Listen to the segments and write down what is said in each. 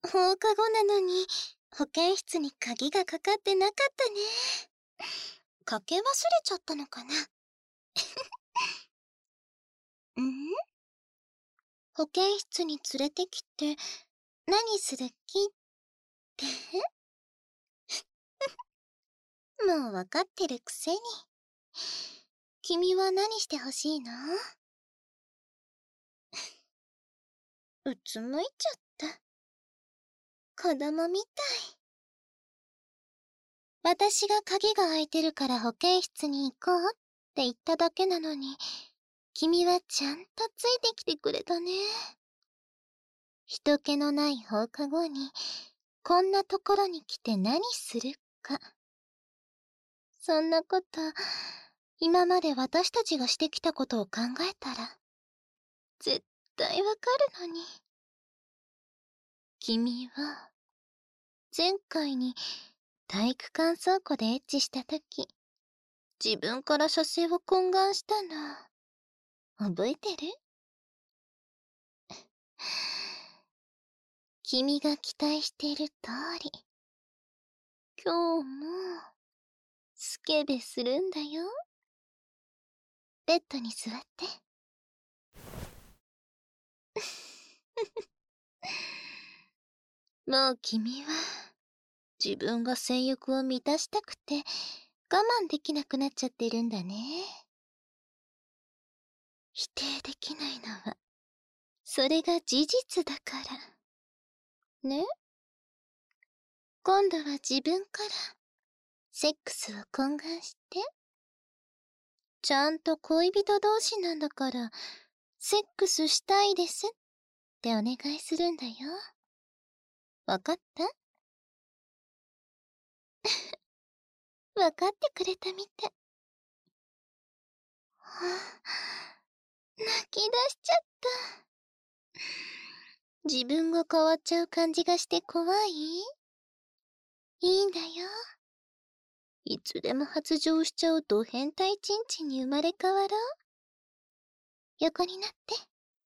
放課後なのに保健室に鍵がかかってなかったね。かけ忘れちゃったのかな。保健室に連れてきて何する気ってもうわかってるくせに。君は何してほしいの？うつむいちゃった。子供みたい。私が鍵が開いてるから保健室に行こうって言っただけなのに、君はちゃんとついてきてくれたね。人気のない放課後に、こんなところに来て何するか。そんなこと、今まで私たちがしてきたことを考えたら、絶対わかるのに。君は、前回に体育館倉庫でエッチしたとき、自分から射精を懇願したの。覚えてる？君が期待している通り、今日も、スケベするんだよ。ベッドに座って。もう君は、自分が性欲を満たしたくて、我慢できなくなっちゃってるんだね。否定できないのは、それが事実だから。ね？今度は自分から、セックスを懇願して。ちゃんと恋人同士なんだから、セックスしたいですってお願いするんだよ。わかった？わかってくれたみたい。泣き出しちゃった。自分が変わっちゃう感じがして怖い？いいんだよ。いつでも発情しちゃうド変態チンチンに生まれ変わろう。横になって。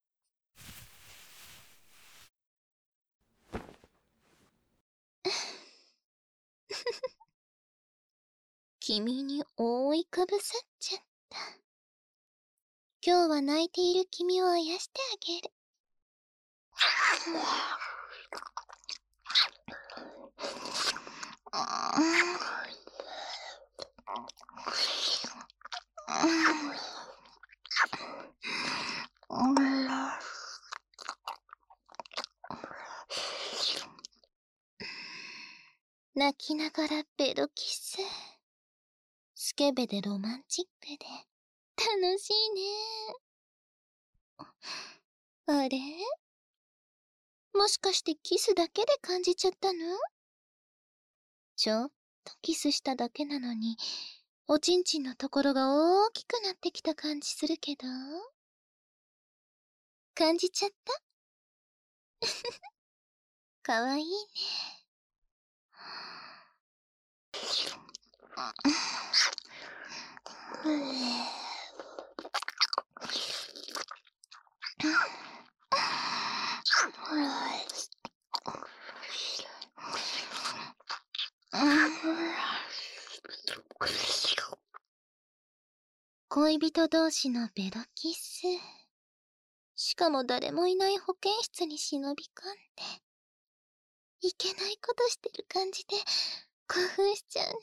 君に覆いかぶさっちゃった。今日は泣いている君をあやしてあげる。泣きながらベロキス。スケベでロマンチックで楽しいね。あれ？もしかしてキスだけで感じちゃったの？ちょっとキスしただけなのに、おちんちんのところが大きくなってきた感じするけど？感じちゃった？かわいいね。恋人同士のベロキス。しかも誰もいない保健室に忍び込んで。いけないことしてる感じで興奮しちゃ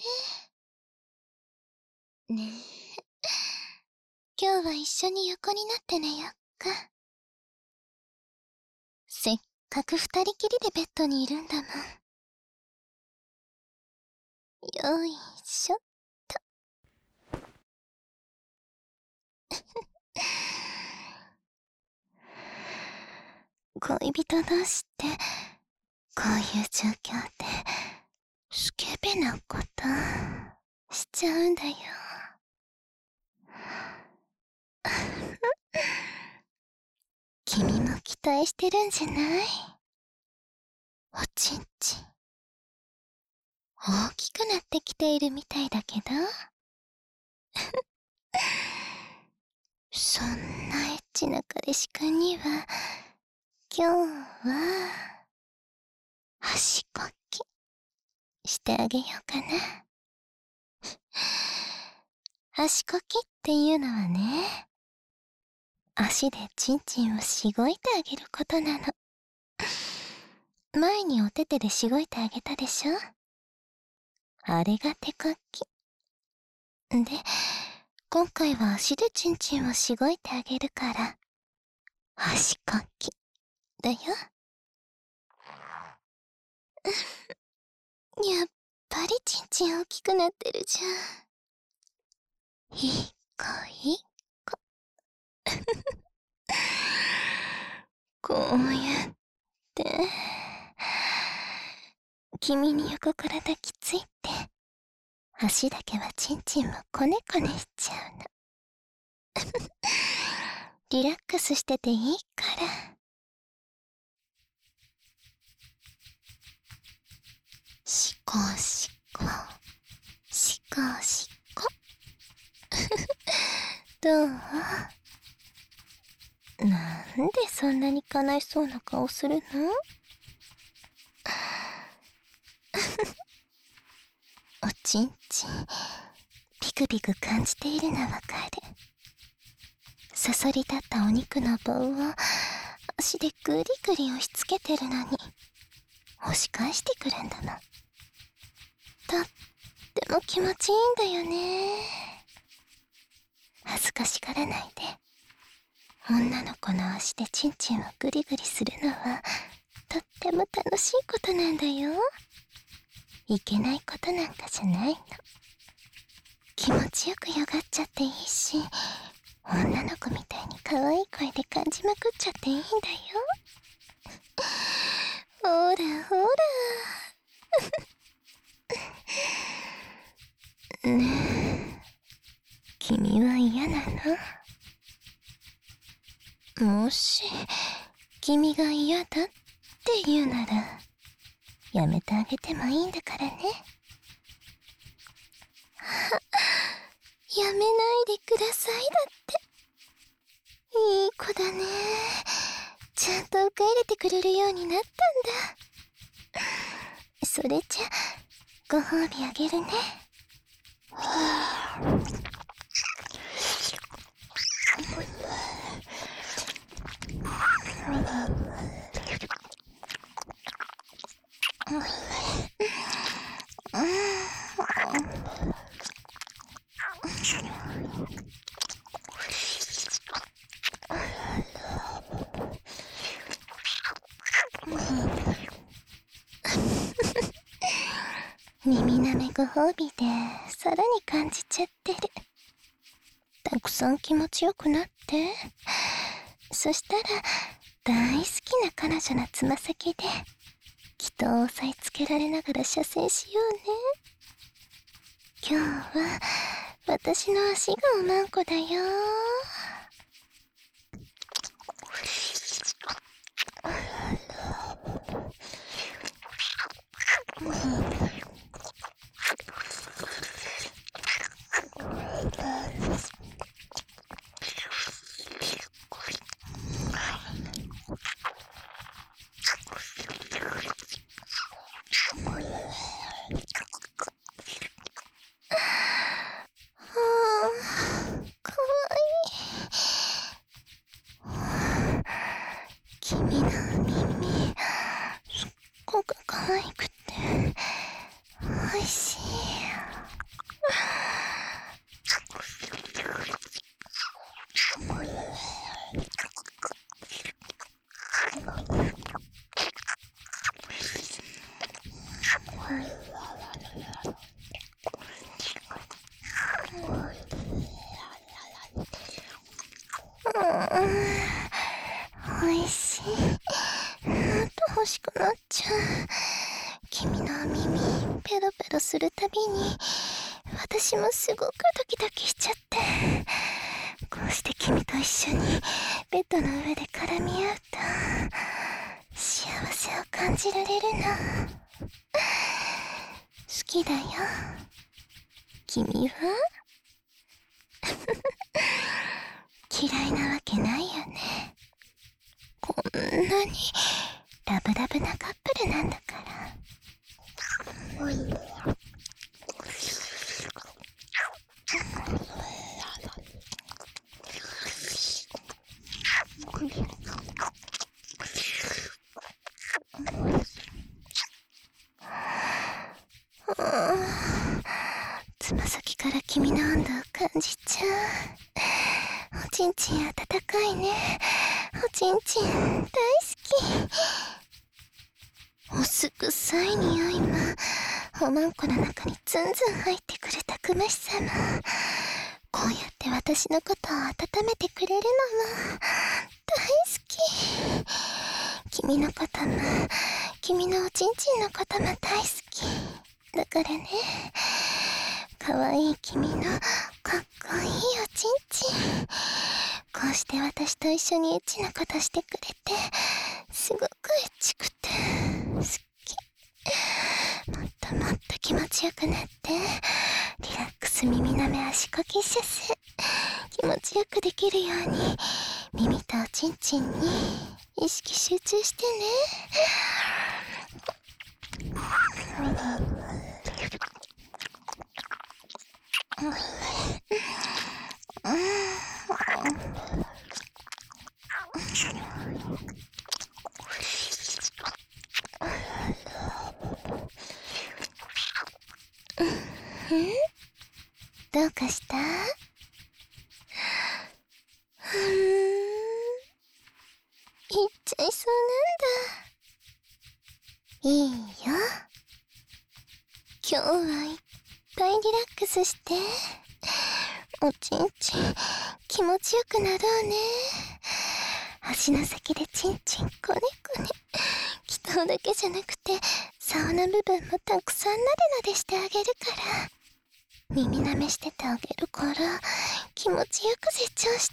うね。ねえ。今日は一緒に横になって寝よっか。せっかく二人きりでベッドにいるんだもん。よいしょっと。恋人同士ってこういう状況でスケベなことしちゃうんだよ。君も期待してるんじゃない？おちんちん大きくなってきているみたいだけど。そんなエッチな彼氏くんには今日は足こきしてあげようかな。足こきっていうのはね、足でチンチンをしごいてあげることなの。前にお手手でしごいてあげたでしょ？あれが手かき。で、今回は足でチンチンをしごいてあげるから、足かきだよ。やっぱりチンチン大きくなってるじゃん。いい子いい子。こうやって、君に横から抱きついて、足だけはチンチンをコネコネしちゃうの。リラックスしてていいから。しこしこ、しこしこ。どう？なんでそんなに悲しそうな顔するの？おちんちん、ピクピク感じているのわかる。そそり立ったお肉の棒を足でグリグリ押しつけてるのに、押し返してくるんだもん。とっても気持ちいいんだよね。恥ずかしがらないで。女の子の足でチンチンをグリグリするのはとっても楽しいことなんだよ。いけないことなんかじゃないの。気持ちよくよがっちゃっていいし、女の子みたいに可愛い声で感じまくっちゃっていいんだよ。ほらほら。ねえ、君は嫌なの？もし君が嫌だって言うならやめてあげてもいいんだからね。やめないでくださいだって。いい子だね。ちゃんと受け入れてくれるようになったんだ。それじゃご褒美あげるね。耳なめご褒美でさらに感じちゃってる。たくさん気持ちよくなって。そしたら大好きな彼女のつま先で気を押さえつけられながら射精しようね。今日は私の足がおまんこだよ。かわいい。君の耳、すっごく可愛くておいしい。おいしい。もっと欲しくなっちゃう。君の耳ペロペロするたびに私もすごくドキドキしちゃって、こうして君と一緒にベッドの上で絡み合うと幸せを感じられるの。好きだよ。君は？嫌いなわけないよね。こんなにラブラブなカップルなんだから。 つま先から君の温度を感じちゃう。おちんちん温かいね。おちんちん大好き。おす臭い匂いもおまんこの中にずんずん入ってくるたくましさも、こうやって私のことを温めてくれるのも大好き。君のことも君のおちんちんのことも大好きだからね。かわいい君のかっこいいおちんちん、こうして私と一緒にエッチなことしてくれてすごくエッチくて好き。もっともっと気持ちよくなって、リラックス耳なめ足こきシャス、気持ちよくできるように耳とおちんちんに意識集中してね。どうかした？言っちゃいそうなんだ。いいよ。今日はいっぱいリラックスして、おちんちん気持ちよくなろうね。足の先でちんちんこねこね、気頭だけじゃなくて竿の部分もたくさんなでなでしてあげるから、耳なめしててあげるから気持ちよく成長して。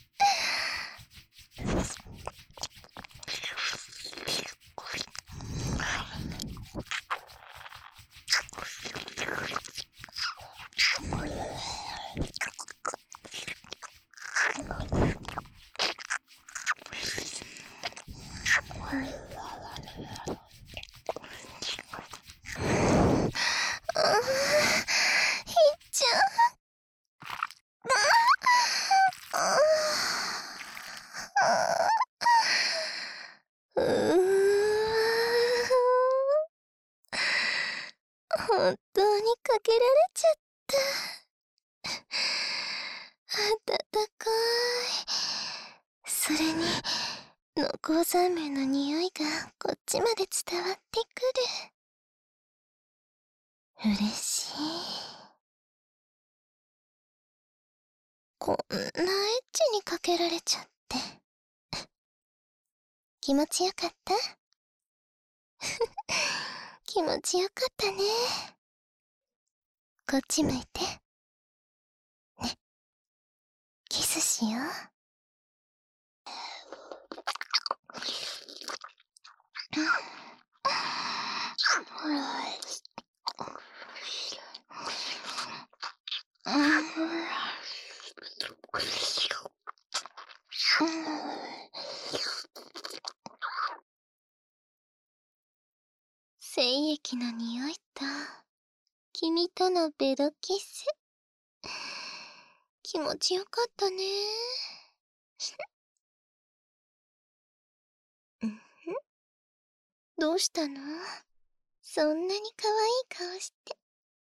本当にかけられちゃった。暖かい。それに濃厚ザーメンの匂いがこっちまで伝わってくる。嬉しい。こんなエッチにかけられちゃって気持ちよかった？気持ちよかったね。こっち向いてね、キスしよう。精液の匂いと君とのベロキス、気持ちよかったね。どうしたの？そんなに可愛い顔して。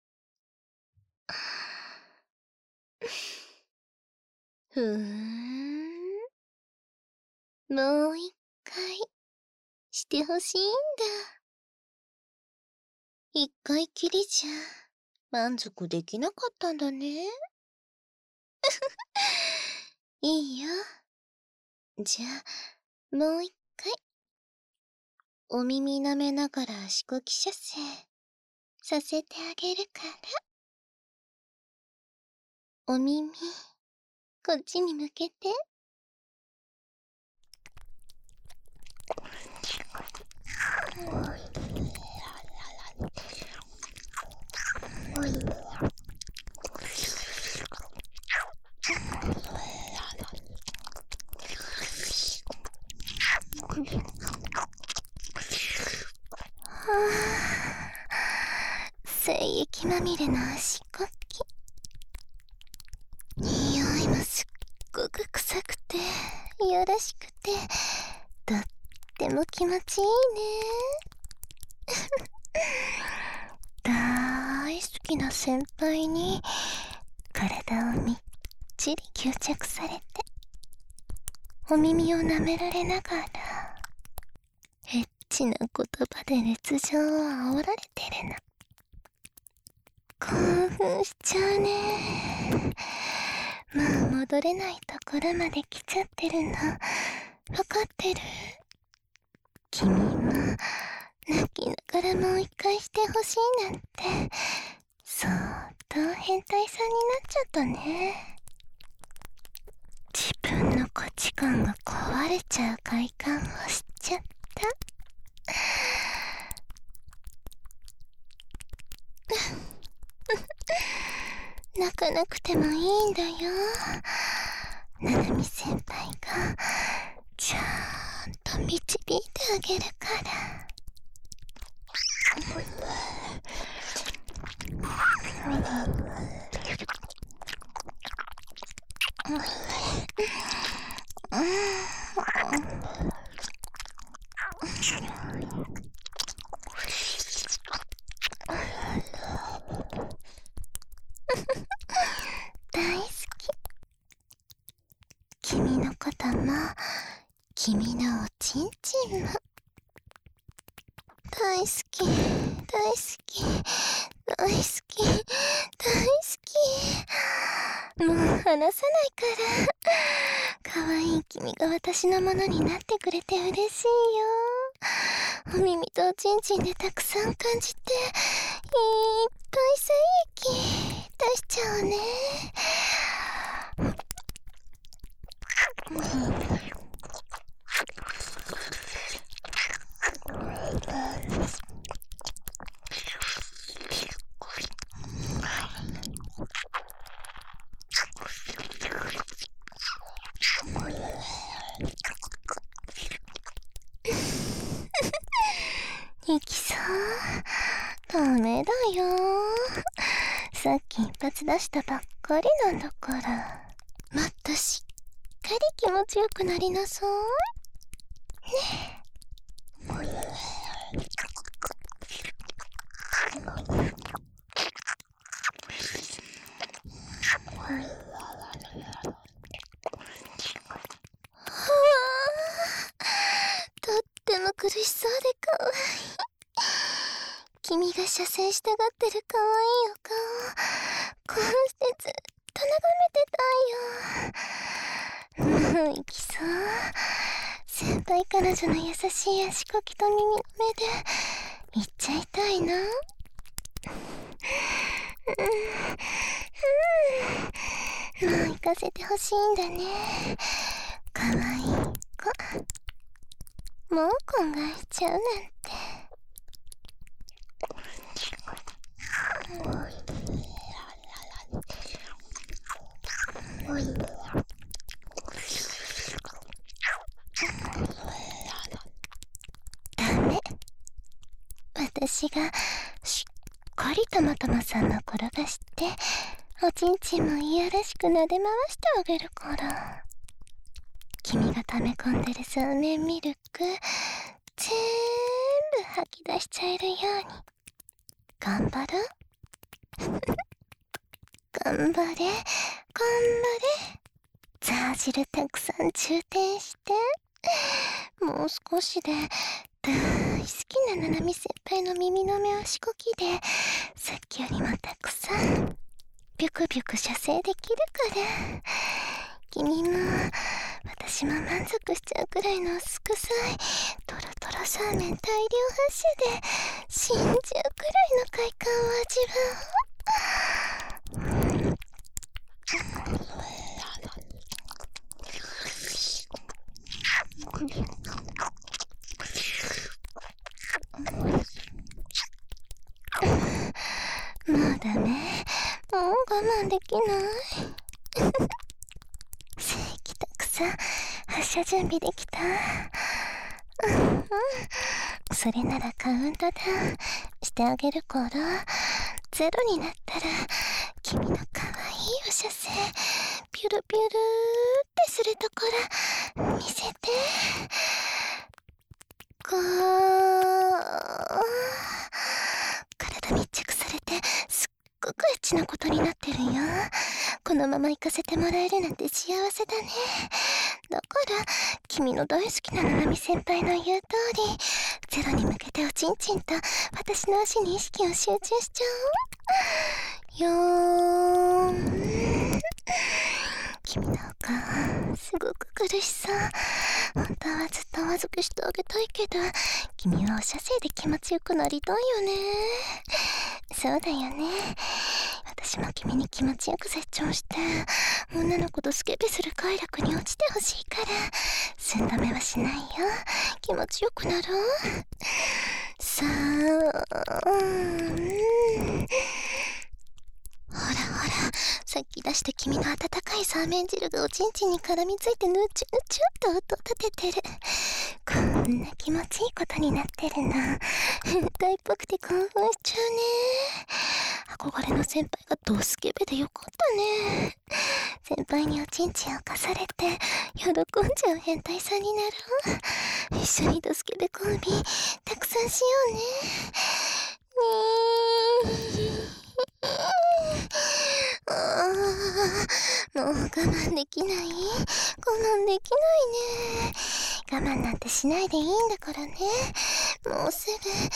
ふーん。もう一回してほしいんだ。一回きりじゃ満足できなかったんだね。いいよ。じゃあもう一回お耳舐めながら足こき射精させてあげるから。お耳こっちに向けて。 体液まみれの足こき。匂いもすっごく臭くていやらしくて、とっても気持ちいいね。大好きな先輩に体をみっちり吸着されて、お耳を舐められながらエッチな言葉で熱情を煽られてるの。興奮しちゃうね。もう戻れないところまで来ちゃってるのわかってる？君も泣きながらもう一回してほしいなんて、そーっと変態さんになっちゃったね。自分の価値観が壊れちゃう快感を知っちゃった。泣かなくてもいいんだよ。ななみ先輩がちゃんと導いてあげるから。大好き。君のことも君のおちんちんも大好き、大好き、大好き、大好き。もう離さないから。可愛い君が私のものになってくれて嬉しいよ。お耳とおちんちんでたくさん感じて、いっぱい精液出しちゃおうね。いきそう。ダメだよ。さっき一発出したばっかりなんだから。もっとしっかり気持ちよくなりなさい。ねえ。とっても苦しそうでかわいい。君が射精したがってるかわいいお顔、こうしてずっと眺めてたいよ。もう行きそう。先輩彼女の優しい足こきと耳の目で言っちゃいたいな。もう行かせてほしいんだね。かわいい子。もう考えちゃうなんて。ダメ。私がしっかりとまともさんの転がしておちんちんもいやらしく撫で回してあげるから。君が溜め込んでるそうめんミルク全部吐き出しちゃえるように頑張ろう。頑張れ、頑張れ。ザー汁たくさん充填して、もう少しで大好きなななみ先輩の耳の目足こきでさっきよりもたくさんビュクビュク射精できるから。君も私も満足しちゃうくらいのすくさいトロトロそうめん大量発射で死んじゃうくらいの快感を味わう。もうダメ。もう我慢できない。精液たくさん発射準備できた。それならカウントダウンしてあげるからゼロになったら君の可愛いお射精ピュルピュルってするところ見せて。こう体密着されてすっごくエッチなことになってるよ。このまま行かせてもらえるなんて幸せだね。だから君の大好きなナナミ先輩の言う通り、ゼロに向けておちんちんと私の足に意識を集中しちゃうよーん。君のお顔すごく苦しそう。本当はずっと甘くしてあげたいけど、君はお射精で気持ちよくなりたいよね。そうだよね。私も君に気持ちよく絶頂して女の子とスケベする快楽に落ちてほしいから、寸止めはしないよ。気持ちよくなろう。さあ、ほらほら、さっき出した君の温かいサーメン汁がおちんちんに絡みついてぬちゅぬちゅっと音を立ててる。こんな気持ちいいことになってるの変態っぽくて興奮しちゃうね。憧れの先輩がドスケベでよかったね。先輩におちんちんを貸されて喜んじゃう変態さんになろう。一緒にドスケベコンビたくさんしようね。もう我慢できない。我慢できないね。我慢なんてしないでいいんだからね。もうすぐだよ。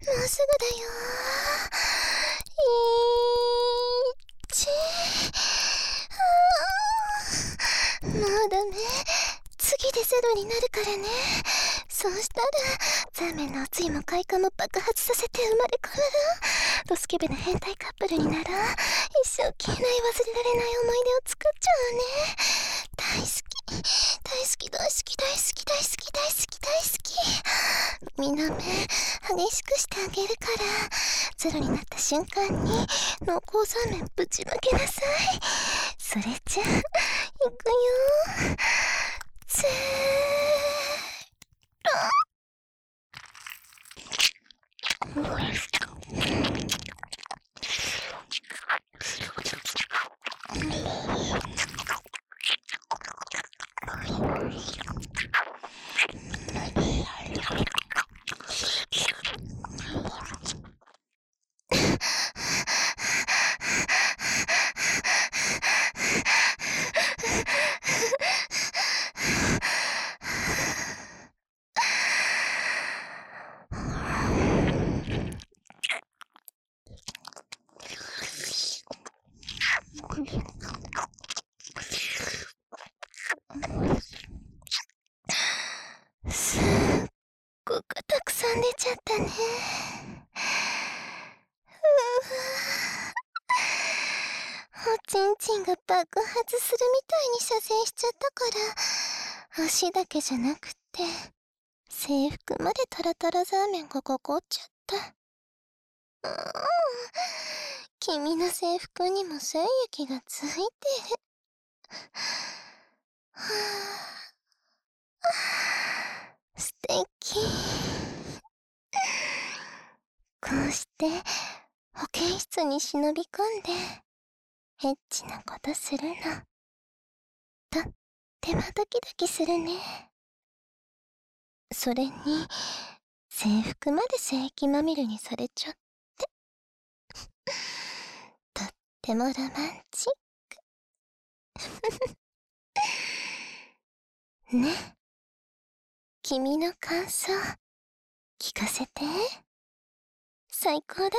もうダメ。次でゼロになるからね。そうしたらザーメンの熱いも快感も爆発させて生まれ変わる。ドスケベな変態カップルになら一生消えない忘れられない思い出を作っちゃうね。大好き大好き大好き大好き大好き大好き大好き。みんな目激しくしてあげるから、ゼロになった瞬間に濃厚ザーメンぶちまけなさい。それじゃあいくよ。ゼすっごくたくさん出ちゃったね。おちんちんが爆発するみたいに射精しちゃったから、足だけじゃなくて制服までタラタラザーメンがかかっちゃった。君の制服にも精液がついてる。素敵。こうして保健室に忍び込んでエッチなことするの。とってもドキドキするね。それに制服まで精液まみれにされちゃってとってもロマンチックね。君の感想聞かせて。最高だった？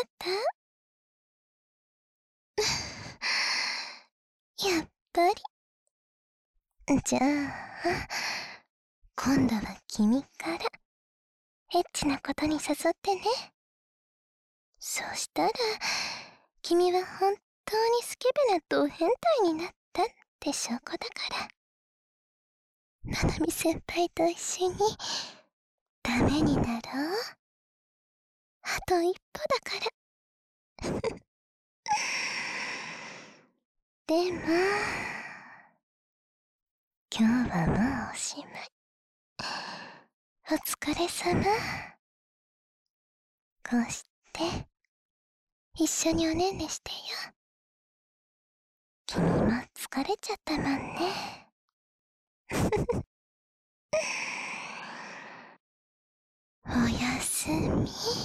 やっぱり。じゃあ今度は君からエッチなことに誘ってね。そうしたら君は本当にスケベなド変態になったって証拠だから。ナナミ先輩と一緒にダメになろう。あと一歩だからでも今日はもうおしまい。お疲れ様。こうして一緒におねんねしてよ。君も疲れちゃったもんね。おやすみ。